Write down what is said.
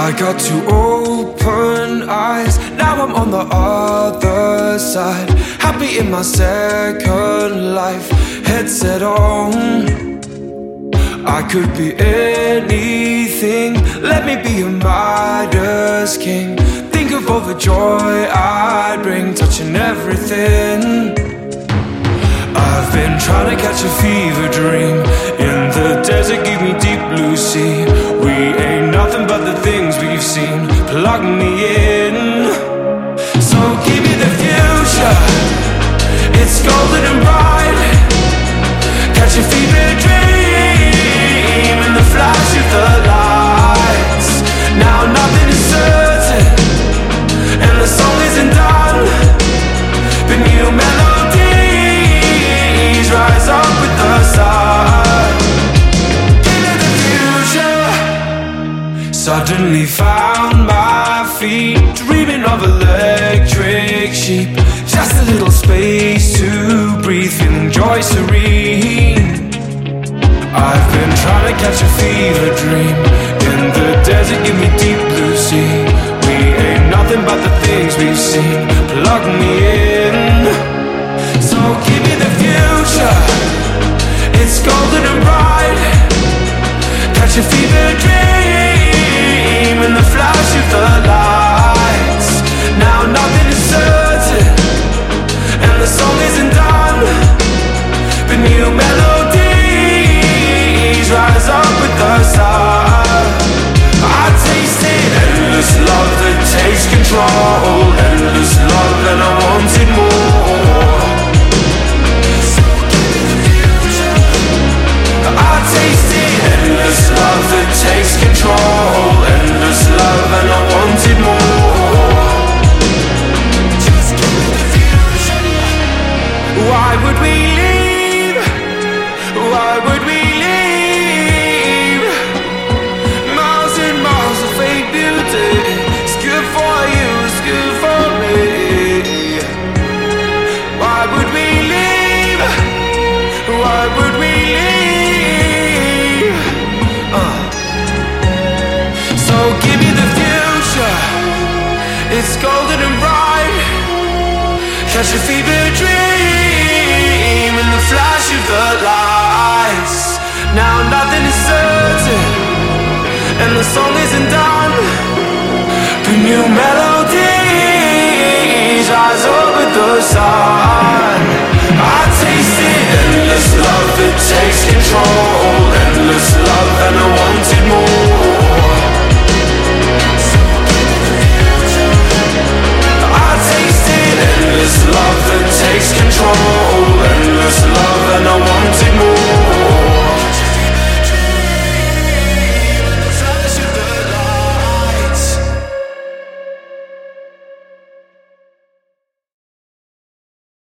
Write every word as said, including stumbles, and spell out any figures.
I got to open eyes, now I'm on the other side. Happy in my second life, head set on. I could be anything, let me be a Midas king. Think of all the joy I'd bring, touching everything. I've been trying to catch a fever dream in the desert, give me deep blue sea. We ain't nothing but the things we've seen, plug me in. So give me the future, it's golden and bright. Catch a fever dream in the flash of the lights. Now nothing is certain and the song isn't done, but new melodies rise up with the sun. Into the future, suddenly found my feet, dreaming of electric sheep. Just a little space to breathe, feeling joy serene. I've been trying to catch a fever dream in the desert, give me deep blue sea. We ain't nothing but the things we've seen, plug me in. So give me the future, it's golden and bright. Catch a fever dream in the flash of the lights. Now nothing is certain and the song isn't done, but new melodies rise up with the sun. I tasted endless love that takes control, endless love and I wanted more. So give me the future. I tasted endless love that takes control, endless love and I wanted more. Just give me the future. Why would we leave? Why would we leave? Miles and miles of fake beauty. It's good for you, it's good for me. Why would we leave? Why would we leave? Uh. So give me the future, it's golden and bright. Catch a fever dream in the flash of the lights. Now nothing is certain and the song isn't done, but new melodies rise up with the sun.